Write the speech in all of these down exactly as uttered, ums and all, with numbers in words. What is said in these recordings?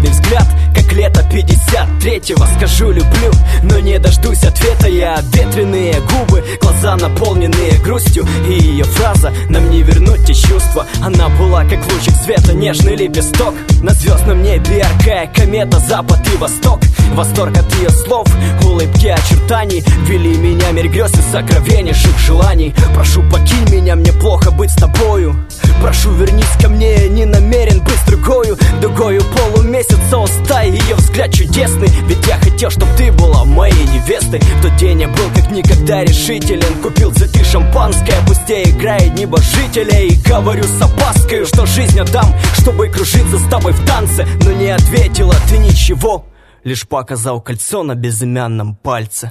холодный взгляд, как лето пятьдесят третьего. Скажу люблю, но не дождусь ответа я. Ветреные губы, глаза наполненные грустью, и ее фраза «нам не вернуть те чувства». Она была как лучик света, нежный лепесток на звездном небе, яркая комета, запад и восток. Восторг от ее слов, улыбки, очертаний вели меня мир грез и сокровеннейших желаний. Прошу, покинь меня, мне плохо быть с тобою. Прошу, вернись ко мне, я не намерен быть с другою. Дугою полумесяца уста, ее взгляд чудесный. Ведь я хотел, чтоб ты была моей невестой. В тот день я был как никогда решителен. Купил цветы, шампанское, пустее играет небожителя. И говорю с опаской, что жизнь отдам, чтобы кружиться с тобой в танце. Но не ответила ты ничего, лишь показал кольцо на безымянном пальце.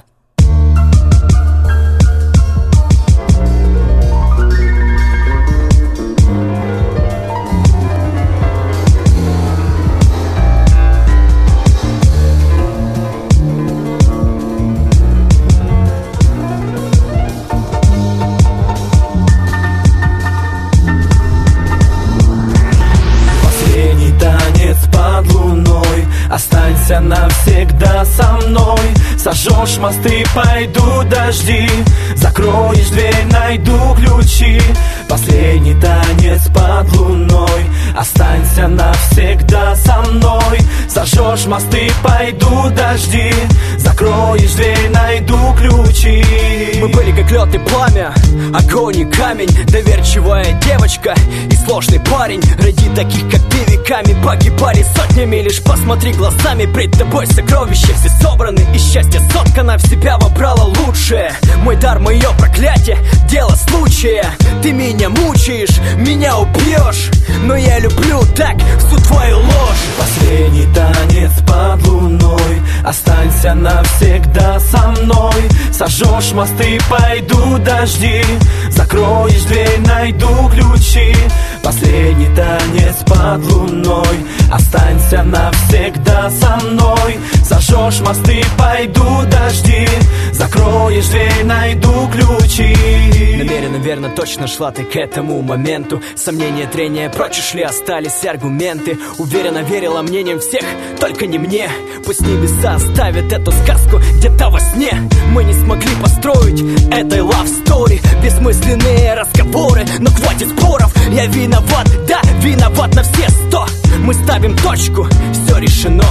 Останься навсегда со мной. Сожжешь мосты, пойдут дожди. Закроешь дверь, найду ключи. Последний танец под луной. Останься навсегда со мной. Сожжешь мосты, пойдут дожди. Закроешь дверь, найду ключи. Мы были как лед и пламя, огонь и камень. Доверчивая девочка и сложный парень. Ради таких, как ты, веками погибали сотнями. Лишь посмотри глазами, пред тобой сокровища все собраны. И счастье соткано, в себя вобрало лучшее. Мой дар, мое проклятие, дело случая. Ты меня мучаешь, меня убьешь, но я люблю так всю твою ложь. Последний танец под луной. Останься навсегда со мной. Сожжешь мосты, пойдут дожди. Закроешь дверь, найду ключи. Последний танец под луной. Останься навсегда со мной. Сожжешь мосты, пойдут дожди. Закроешь дверь, найду ключи. Намеренно, верно, точно шла ты к этому моменту. Сомнения, трения прочь ушли, остались аргументы. Уверенно верила мнением всех, только не мне. Пусть небеса оставят эту сказку где-то во сне. Мы не смогли построить этой love story. Бессмысленные разговоры, но хватит споров. Я виноват, да, виноват на все сто. Мы ставим точку, все решено.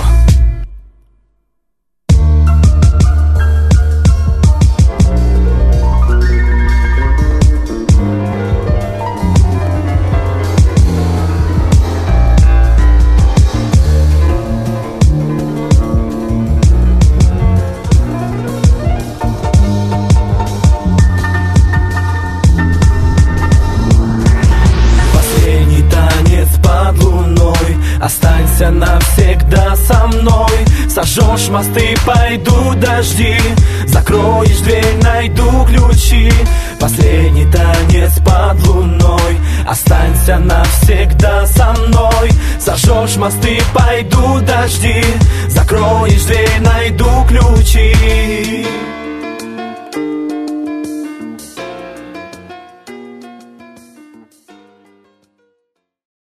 Останься навсегда со мной. Сожжешь мосты, пойдут дожди. Закроешь дверь, найду ключи. Последний танец под луной. Останься навсегда со мной. Сожжешь мосты, пойдут дожди. Закроешь дверь, найду ключи.